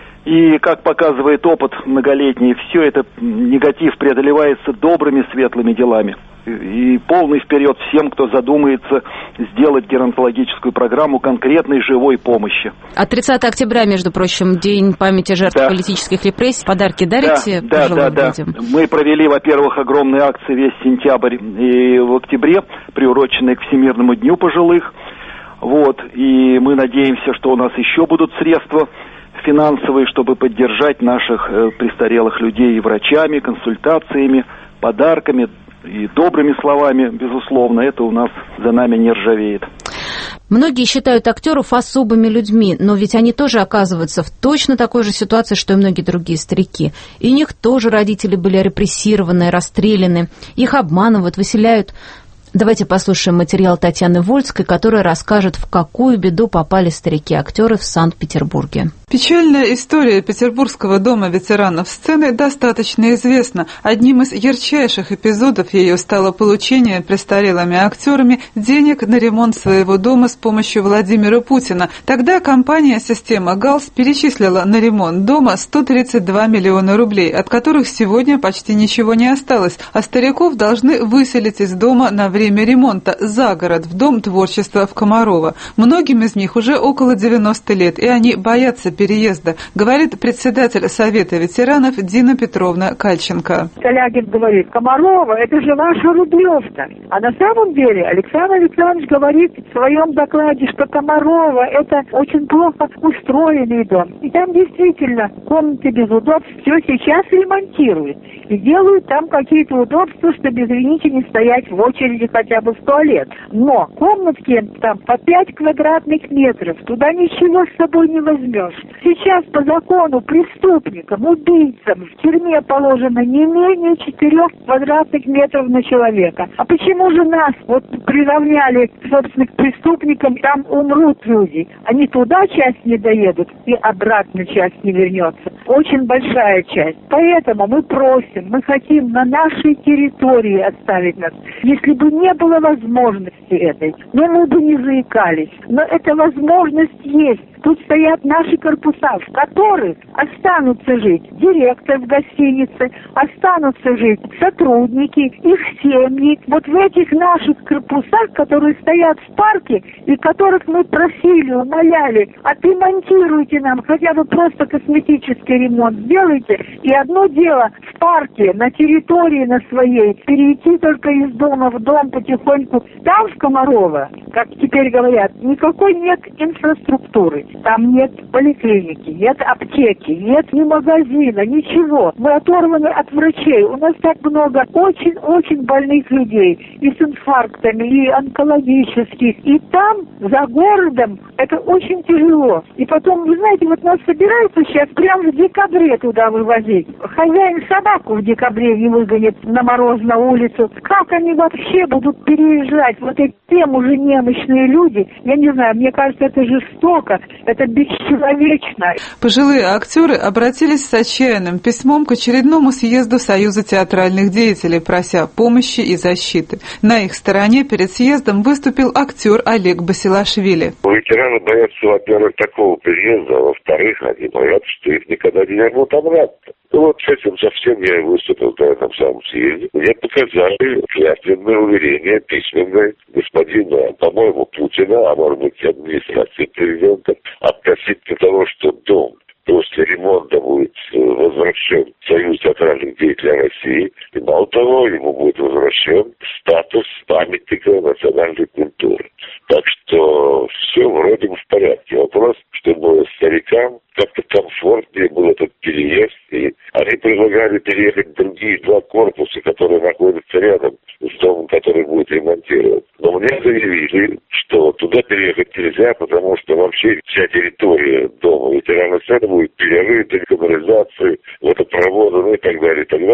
И, как показывает опыт многолетний, все это негатив преодолевается добрыми, светлыми делами. И полный вперед всем, кто задумается сделать геронтологическую программу конкретной живой помощи. А 30 октября, между прочим, День памяти жертв политических репрессий. Подарки дарите пожилым людям? Мы провели, во-первых, огромные акции весь сентябрь и в октябре, приуроченные к Всемирному дню пожилых. Вот. И мы надеемся, что у нас еще будут средства финансовые, чтобы поддержать наших престарелых людей и врачами, консультациями, подарками и добрыми словами, безусловно. Это у нас за нами не ржавеет. Многие считают актеров особыми людьми, но ведь они тоже оказываются в точно такой же ситуации, что и многие другие старики. И у них тоже родители были репрессированы, расстреляны, их обманывают, выселяют. Давайте послушаем материал Татьяны Вольской, которая расскажет, в какую беду попали старики-актеры в Санкт-Петербурге. Печальная история Петербургского дома ветеранов сцены достаточно известна. Одним из ярчайших эпизодов ее стало получение престарелыми актерами денег на ремонт своего дома с помощью Владимира Путина. Тогда компания «Система ГАЛС» перечислила на ремонт дома 132 миллиона рублей, от которых сегодня почти ничего не осталось, а стариков должны выселить из дома на время ремонта за город в Дом творчества в Комарово. Многим из них уже около 90 лет, и они боятся переезда, говорит председатель Совета ветеранов Дина Петровна Кальченко. Калягин говорит: Комарова, это же ваша Рублевка. А на самом деле Александр Александрович говорит в своем докладе, что Комарова это очень плохо устроенный дом. И там действительно комнаты без удобств все сейчас ремонтируют. И делают там какие-то удобства, чтобы, извините, не стоять в очереди хотя бы в туалет. Но комнатки там по 5 квадратных метров, туда ничего с собой не возьмешь. Сейчас по закону преступникам, убийцам в тюрьме положено не менее 4 квадратных метров на человека. А почему же нас вот приравняли, собственно, к преступникам, там умрут люди? Они туда часть не доедут и обратно часть не вернется. Очень большая часть. Поэтому мы просим, мы хотим на нашей территории оставить нас. Если бы не было возможности этой, мы бы не заикались. Но эта возможность есть. Тут стоят наши корпуса, в которых останутся жить директор в гостинице, останутся жить сотрудники, их семьи. Вот в этих наших корпусах, которые стоят в парке, и которых мы просили, умоляли, отремонтируйте нам, хотя бы просто косметический ремонт сделайте. И одно дело в парке, на территории на своей, перейти только из дома в дом потихоньку. Там, в Комарово, как теперь говорят, никакой нет инфраструктуры. Там нет поликлиники, нет аптеки, нет ни магазина, ничего. Мы оторваны от врачей. У нас так много очень-очень больных людей. И с инфарктами, и онкологических. И там, за городом, это очень тяжело. И потом, вы знаете, вот нас собираются сейчас прямо в декабре туда вывозить. Хозяин собаку в декабре не выгонит на мороз на улицу. Как они вообще будут переезжать? Вот эти уже немощные люди. Я не знаю, мне кажется, это жестоко. Это бесчеловечно. Пожилые актеры обратились с отчаянным письмом к очередному съезду Союза театральных деятелей, прося помощи и защиты. На их стороне перед съездом выступил актер Олег Басилашвили. Ветераны боятся, во-первых, такого переезда, а во-вторых, они боятся, что их никогда не вернут обратно. Ну вот с этим совсем я и выступил на этом самом съезде. Мне показали клятвенное уверение письменное господина, по-моему, Путина, а может быть, администрации президента, относительно того, что дом после ремонта будет возвращен в Союз театральных деятелей России. И мало того, ему будет возвращен статус памятника национальной культуры. Так что все вроде бы в порядке. Вопрос, чтобы старикам как-то комфортнее был этот переезд. И они предлагали переехать в другие 2 корпуса, которые находятся рядом с домом, который будет ремонтировать. Но мне заявили, что туда переехать нельзя, потому что вообще вся территория дома ветеранов сцены будет перерыта, канализацией, водопроводы, ну и так далее, и так далее.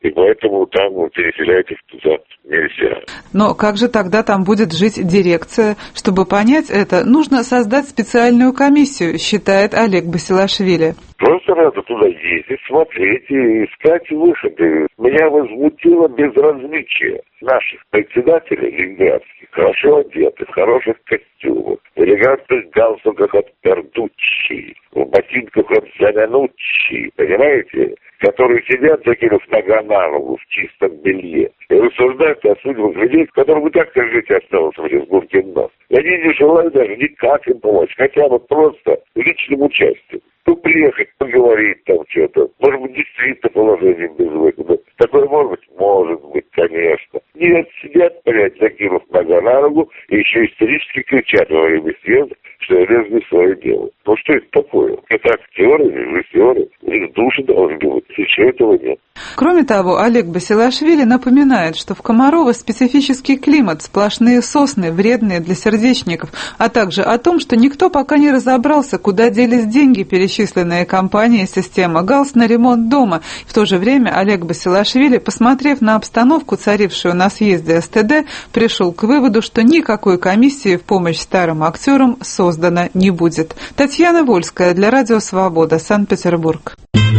И поэтому там переселять их туда нельзя. Но как же тогда там будет жить дирекция? Чтобы понять это, нужно создать специальную комиссию, считает Олег Басилашвили. Просто надо туда ездить, смотреть и искать выходы. Меня возмутило безразличие наших председателей ленинградских, хорошо одетых, в хороших костюмах, в элегантных галстуках от Пердуччи, в ботинках от Занянуччи, понимаете? Которые сидят, закинув нога на ногу в чистом белье, и рассуждают о судьбах людей, которым и так-то жить осталось в Оренбурге нос. И они не желают даже никак им помочь, хотя бы просто личным участием. Ну, приехать, поговорить там что-то. Может быть, действительно положение без выхода. Такое может быть, конечно. Нет, сидят, блядь, закинув нога на ногу, и еще истерически кричат во время съезда, что я лезу в свое дело. Ну, что это такое? Это актеры, режиссеры, у них души должны быть, ничего этого нет. Кроме того, Олег Басилашвили напоминает, что в Комарово специфический климат, сплошные сосны, вредные для сердечников, а также о том, что никто пока не разобрался, куда делись деньги, перечисленные компанией «Система ГАЛС» на ремонт дома. В то же время Олег Басилашвили, посмотрев на обстановку, царившую на съезде СТД, пришел к выводу, что никакой комиссии в помощь старым актерам создано не будет. Татьяна Вольская для Радио Свобода, Санкт-Петербург.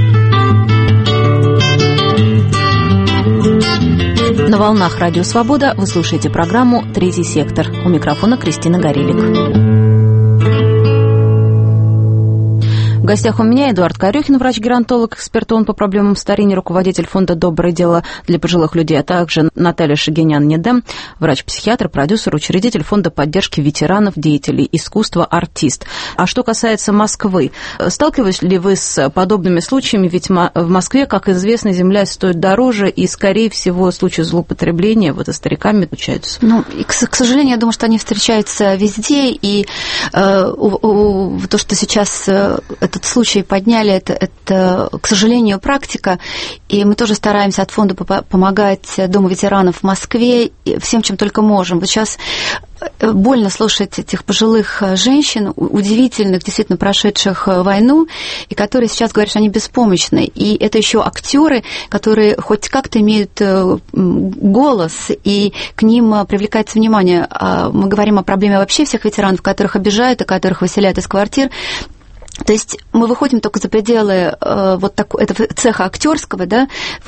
На волнах Радио Свобода вы слушаете программу «Третий сектор». У микрофона Кристина Горелик. В гостях у меня Эдуард Корёхин, врач-геронтолог, эксперт ООН по проблемам старения, руководитель фонда «Доброе дело» для пожилых людей, а также Наталья Шагинян-Недем, врач-психиатр, продюсер, учредитель фонда поддержки ветеранов, деятелей искусства, артист. А что касается Москвы, сталкивались ли вы с подобными случаями? Ведь в Москве, как известно, земля стоит дороже, и, скорее всего, случаи злоупотребления стариками случаются. Ну, и, к сожалению, я думаю, что они встречаются везде, и то, что сейчас этот случай подняли, это, к сожалению, практика, и мы тоже стараемся от фонда помогать Дому ветеранов в Москве всем, чем только можем. Вот сейчас больно слушать этих пожилых женщин, удивительных, действительно прошедших войну, и которые сейчас говорят, что они беспомощны. И это еще актеры, которые хоть как-то имеют голос, и к ним привлекается внимание. Мы говорим о проблеме вообще всех ветеранов, которых обижают и которых выселяют из квартир. То есть мы выходим только за пределы этого цеха актерского, да,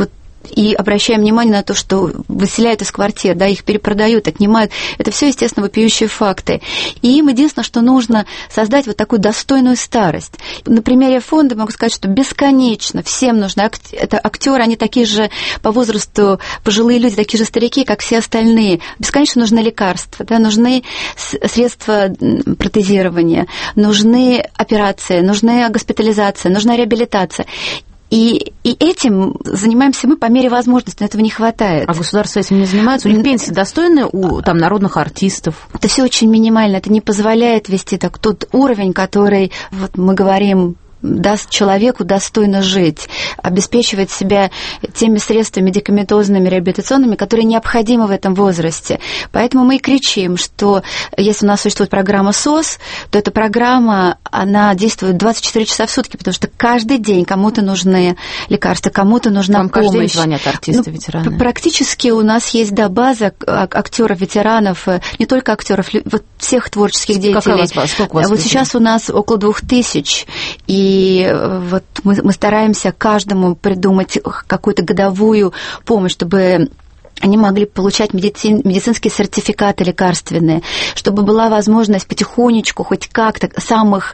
и обращаем внимание на то, что выселяют из квартир, да, их перепродают, отнимают. Это все, естественно, вопиющие факты. И им единственное, что нужно создать такую достойную старость. На примере фонда могу сказать, что бесконечно всем нужны это актеры, они такие же по возрасту пожилые люди, такие же старики, как все остальные. Бесконечно нужны лекарства, да, нужны средства протезирования, нужны операции, нужна госпитализация, нужна реабилитация. И этим занимаемся мы по мере возможности, но этого не хватает. А государство этим не занимается? У них пенсии достойны у народных артистов? Это все очень минимально, это не позволяет вести тот уровень, который мы говорим, даст человеку достойно жить, обеспечивать себя теми средствами медикаментозными, реабилитационными, которые необходимы в этом возрасте. Поэтому мы и кричим, что если у нас существует программа СОС, то эта программа, она действует 24 часа в сутки, потому что каждый день кому-то нужны лекарства, кому-то нужна помощь. Каждый день звонят артисты, ветераны. Практически у нас есть база актеров, ветеранов, не только актеров, всех творческих деятелей. Сколько у вас сейчас у нас около 2000, и мы стараемся каждому придумать какую-то годовую помощь, чтобы они могли получать медицинские сертификаты лекарственные, чтобы была возможность потихонечку, хоть как-то самых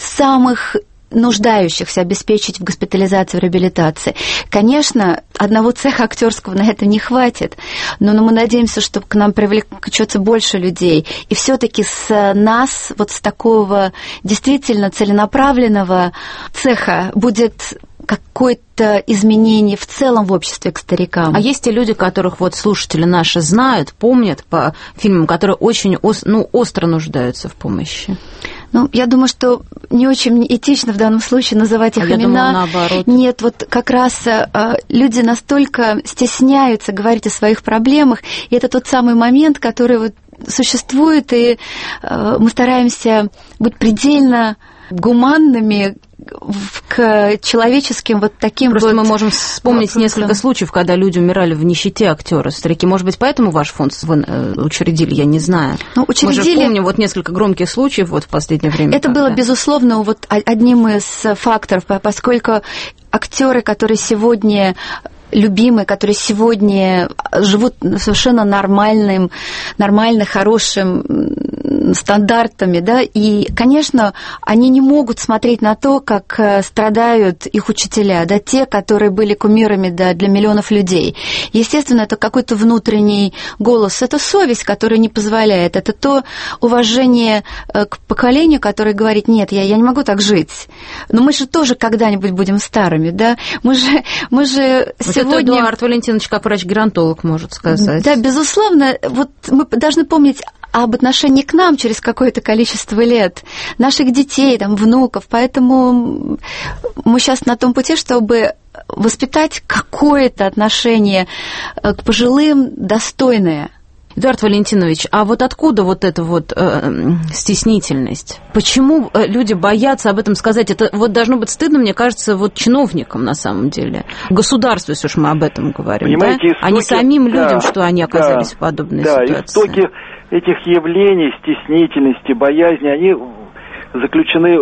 нуждающихся обеспечить в госпитализации, в реабилитации. Конечно, одного цеха актерского на это не хватит, но мы надеемся, что к нам привлечется больше людей. И все-таки с нас, с такого действительно целенаправленного цеха будет какое-то изменение в целом в обществе к старикам. А есть те люди, которых слушатели наши знают, помнят по фильмам, которые очень остро нуждаются в помощи? Я думаю, что не очень этично в данном случае называть их имена. Я думала, наоборот. Нет, как раз люди настолько стесняются говорить о своих проблемах, и это тот самый момент, который существует, и мы стараемся быть предельно гуманными к человеческим вот таким Просто вот... мы можем вспомнить несколько случаев, когда люди умирали в нищете, актеры, старики. Может быть, поэтому ваш фонд вы учредили, я не знаю. Ну, учредили... Мы же помним вот несколько громких случаев вот в последнее время. Это было, безусловно, вот одним из факторов, поскольку актеры, которые сегодня любимые, которые сегодня живут совершенно нормально, хорошим стандартами, да, и, конечно, они не могут смотреть на то, как страдают их учителя, да, те, которые были кумирами, да, для миллионов людей. Естественно, это какой-то внутренний голос, это совесть, которая не позволяет, это то уважение к поколению, которое говорит: нет, я не могу так жить, но мы же тоже когда-нибудь будем старыми, да, мы же вот сегодня... Это Эдуард Валентинович, как врач-геронтолог, может сказать. Да, безусловно, вот мы должны помнить об отношении к нам через какое-то количество лет, наших детей, там, внуков. Поэтому мы сейчас на том пути, чтобы воспитать какое-то отношение к пожилым достойное. Эдуард Валентинович, а вот откуда вот эта вот стеснительность? Почему люди боятся об этом сказать? Это вот должно быть стыдно, мне кажется, вот чиновникам на самом деле. Государству, если уж мы об этом говорим, понимаете, да? Истоки, а не самим людям, что они оказались в подобной ситуации. Да, истоки этих явлений, стеснительности, боязни, они заключены,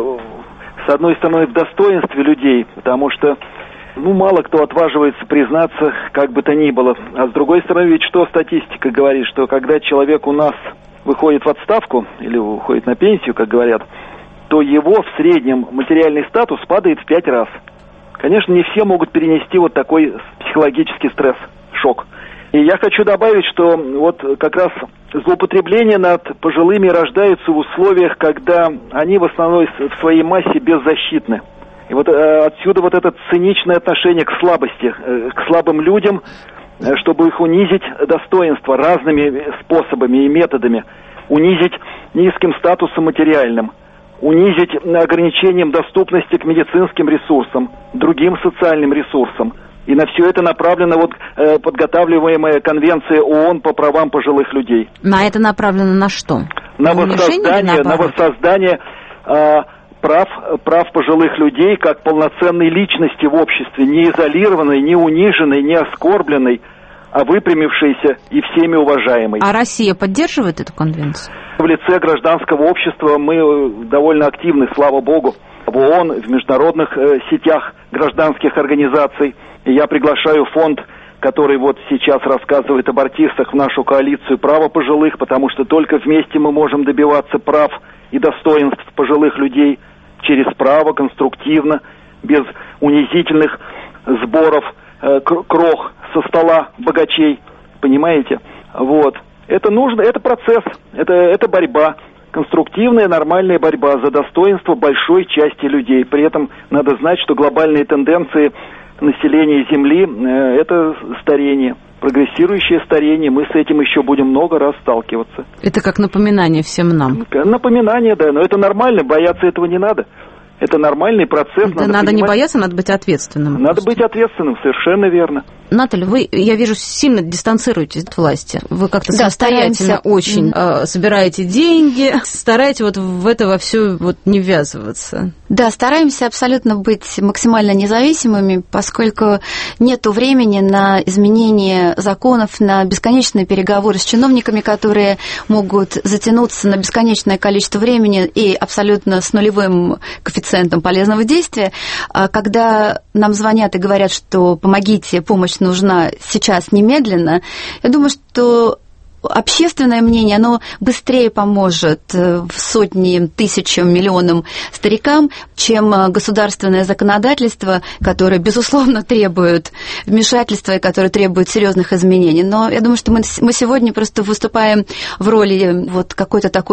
с одной стороны, в достоинстве людей, потому что мало кто отваживается признаться, как бы то ни было. А с другой стороны, ведь что статистика говорит, что когда человек у нас выходит в отставку или уходит на пенсию, как говорят, то его в среднем материальный статус падает в 5 раз. Конечно, не все могут перенести вот такой психологический стресс, шок. И я хочу добавить, что вот как раз злоупотребления над пожилыми рождаются в условиях, когда они в основной в своей массе беззащитны. И вот отсюда вот это циничное отношение к слабости, к слабым людям, чтобы их унизить достоинство разными способами и методами, унизить низким статусом материальным, унизить ограничением доступности к медицинским ресурсам, другим социальным ресурсам. И на все это направлена вот подготавливаемая конвенция ООН по правам пожилых людей. На это направлено на что? На воссоздание прав пожилых людей как полноценной личности в обществе, не изолированной, не униженной, не оскорбленной, а выпрямившейся и всеми уважаемой. А Россия поддерживает эту конвенцию? В лице гражданского общества мы довольно активны, слава богу, в ООН, в международных сетях гражданских организаций. И я приглашаю фонд, который вот сейчас рассказывает об артистах, в нашу коалицию «Право пожилых», потому что только вместе мы можем добиваться прав и достоинств пожилых людей через право, конструктивно, без унизительных сборов крох со стола богачей, понимаете? Вот. Это нужно, это процесс, это борьба, конструктивная, нормальная борьба за достоинство большой части людей. При этом надо знать, что глобальные тенденции населения Земли – это старение, прогрессирующее старение. Мы с этим еще будем много раз сталкиваться. Это как напоминание всем нам. Напоминание, да, но это нормально, бояться этого не надо. Это нормальный процесс. Да, надо не бояться, надо быть ответственным. Надо быть ответственным, совершенно верно. Наталья, вы, я вижу, сильно дистанцируетесь от власти. Вы как-то самостоятельно очень собираете деньги, стараетесь вот в это во все вот не ввязываться. Да, стараемся абсолютно быть максимально независимыми, поскольку нет времени на изменение законов, на бесконечные переговоры с чиновниками, которые могут затянуться на бесконечное количество времени и абсолютно с нулевым коэффициентом полезного действия. Когда нам звонят и говорят, что помогите, помощь нужна сейчас немедленно, я думаю, что общественное мнение, оно быстрее поможет сотням, тысячам, миллионам старикам, чем государственное законодательство, которое, безусловно, требует вмешательства и которое требует серьезных изменений. Но я думаю, что мы сегодня просто выступаем в роли вот какой-то такой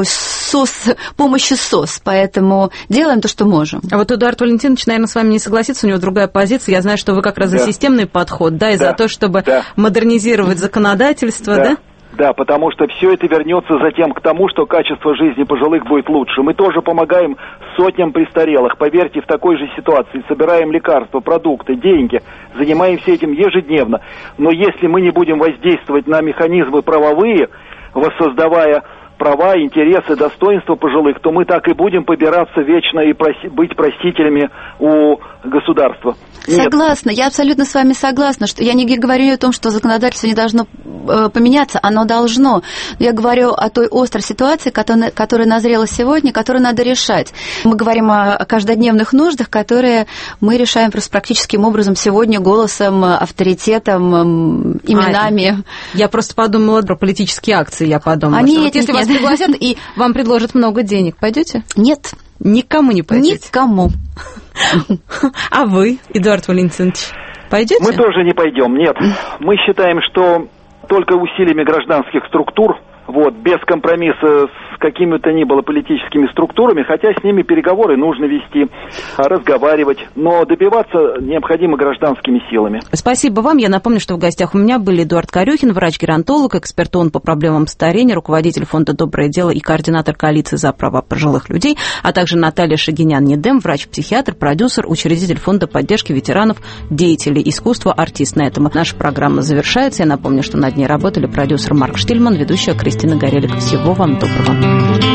помощи СОС, поэтому делаем то, что можем. А вот Эдуард Валентинович, наверное, с вами не согласится, у него другая позиция. Я знаю, что вы как раз за системный подход, да, и за то, чтобы модернизировать законодательство, да? Да, потому что все это вернется затем к тому, что качество жизни пожилых будет лучше. Мы тоже помогаем сотням престарелых. Поверьте, в такой же ситуации собираем лекарства, продукты, деньги, занимаемся этим ежедневно. Но если мы не будем воздействовать на механизмы правовые, воссоздавая права, интересы, достоинства пожилых, то мы так и будем побираться вечно и быть просителями у государства. Согласна, я абсолютно с вами согласна, что я не говорю о том, что законодательство не должно поменяться, оно должно. Я говорю о той острой ситуации, которая назрела сегодня, которую надо решать. Мы говорим о каждодневных нуждах, которые мы решаем просто практическим образом сегодня голосом, авторитетом, именами. Я просто подумала про политические акции, я подумала, что вот если вас пригласят и вам предложат много денег, пойдете? Нет. Никому не пойдете? Никому. А вы, Эдуард Валентинович, пойдете? Мы тоже не пойдем, нет. Мы считаем, что только усилиями гражданских структур, без компромисса с какими-то ни было политическими структурами, хотя с ними переговоры нужно вести, разговаривать, но добиваться необходимо гражданскими силами. Спасибо вам. Я напомню, что в гостях у меня были Эдуард Корюхин, врач-геронтолог, эксперт ООН по проблемам старения, руководитель фонда «Доброе дело» и координатор коалиции за права пожилых людей, а также Наталья Шагинян-Недем, врач-психиатр, продюсер, учредитель фонда поддержки ветеранов, деятелей искусства, артист. На этом наша программа завершается. Я напомню, что над ней работали продюсер Марк Штильман, ведущая Кристина Горелик. Всего вам доброго.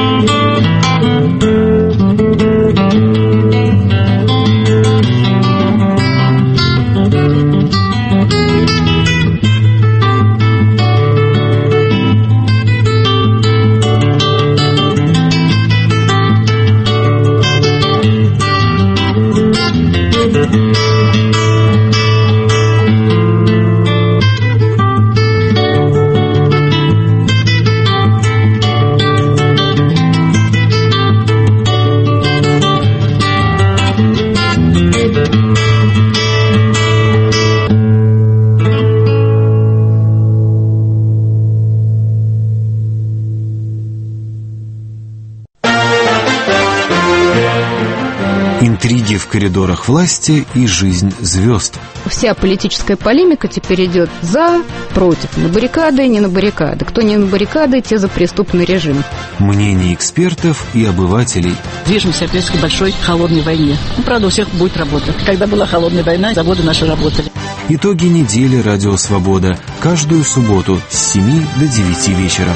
Интриги в коридорах власти и жизнь звезд. Вся политическая полемика теперь идет за, против, на баррикады, не на баррикады. Кто не на баррикады, те за преступный режим. Мнения экспертов и обывателей. Движемся опять к большой холодной войне. Правда, у всех будет работа. Когда была холодная война, заводы наши работали. Итоги недели «Радио Свобода». Каждую субботу с 7 до 9 вечера.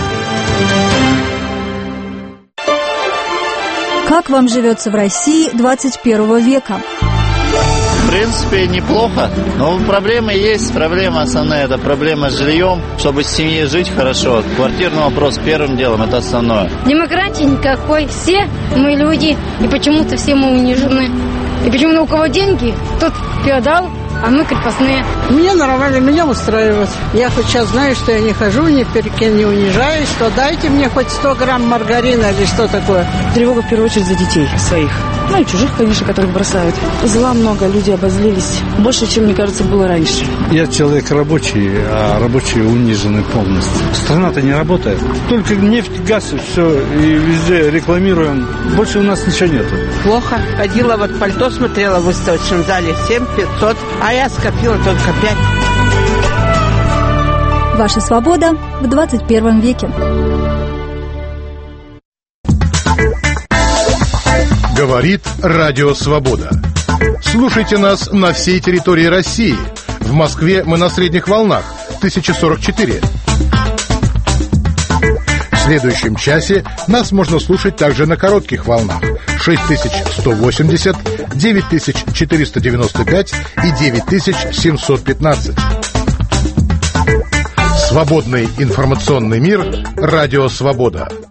Как вам живется в России 21 века? В принципе, неплохо, но проблемы есть. Проблема основная – это проблема с жильем. Чтобы с семьей жить хорошо, квартирный вопрос первым делом – это основное. Демократии никакой. Все мы люди, и почему-то все мы унижены. И почему-то у кого деньги, тот феодал, а мы крепостные. Мне нормально, меня устраивает. Я хоть сейчас знаю, что я не хожу, ни перед кем не унижаюсь, что дайте мне хоть 100 грамм маргарина или что такое. Тревога в первую очередь за детей своих. Ну и чужих, конечно, которых бросают. Зла много, люди обозлились. Больше, чем, мне кажется, было раньше. Я человек рабочий, а рабочие унижены полностью. Страна-то не работает. Только нефть, газ и все, и везде рекламируем. Больше у нас ничего нету. Плохо. Ходила, вот пальто смотрела в выставочном зале, 7500, а я скопила только 5. Ваша свобода в 21 веке. Говорит Радио Свобода. Слушайте нас на всей территории России. В Москве мы на средних волнах 1044. В следующем часе нас можно слушать также на коротких волнах 6180, 9495 и 9715. Свободный информационный мир. Радио Свобода.